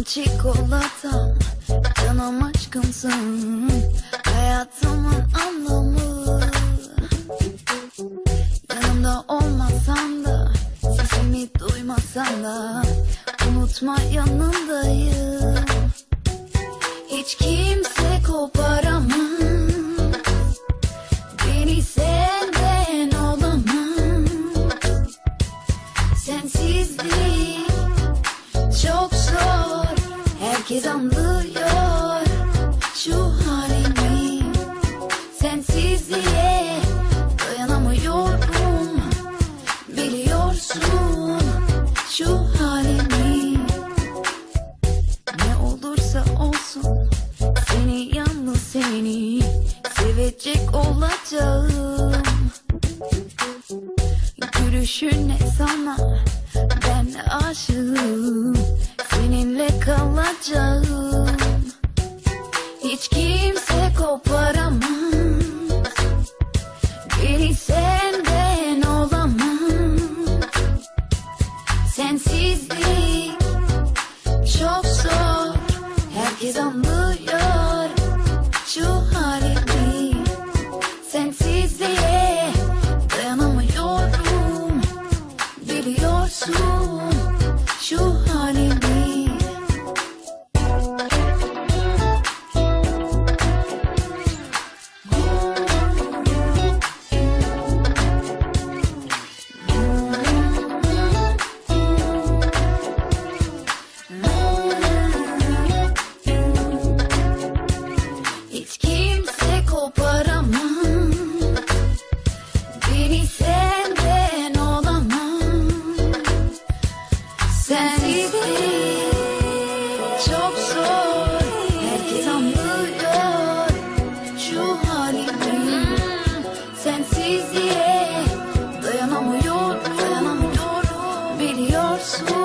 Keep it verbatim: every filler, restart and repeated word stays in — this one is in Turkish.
çikolatam, canım aşkımsın, hayatımın anlamı. Yanımda olmasan da, sesimi duymasan da, unutma yanındayım. Hiç kimse koparamaz beni senden, olamaz. Sensizlik çok zor, herkes anlıyor şu halimi. Sensizliğe dayanamıyorum, biliyorsun şu halimi. Ne olursa olsun seni, yalnız seni sevecek olacağım. Gülüşüne sana ben aşığım, seninle kalacağım. Hiç kimse koparamaz beni senden, olamaz. Sensizlik çok zor, herkes anlıyor şu halimi. Sensizliğe dayanamıyorum, biliyorsun şu halimi. Hiç kimse koparamaz beni senden, olamaz. Sensizlik çok zor, herkes anlıyor şu halimi. Sensizliğe dayanamıyorum, dayanamıyorum, biliyorsun